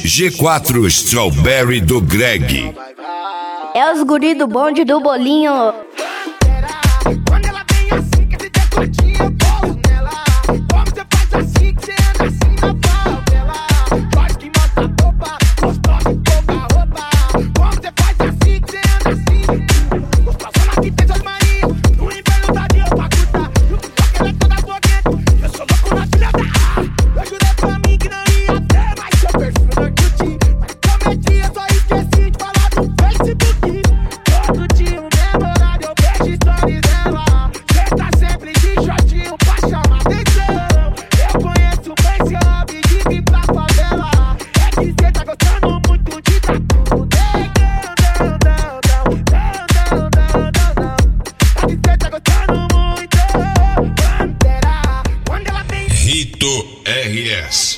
G4 Strawberry do Greg. É os guri do bonde do bolinho. Quando ela vem assim, que esse decotinho eu colo nela. Como você faz assim, que você anda assim na favela. Faz que mostra a roupa, gostosa e pouca roupa. Como você faz assim, que você anda assim. Gostosona que tem suas manias, no inverno tá de roupa curta. No TikTok ela é toda boqueta, eu sou louco na filha da Eu jurei pra mim que não ia ter mais seu perfil no curti. Mas prometi, eu só esqueci de falar do Facebook. Todo dia o mesmo horário eu vejo stories dela. Cê tá sempre de shortinho pra chamar atenção. Eu conheço bem seu hobby de vir pra favela. É que cê tá gostando muito de tatu. É que cê tá gostando muito. Pantera, quando ela vem Rito RS.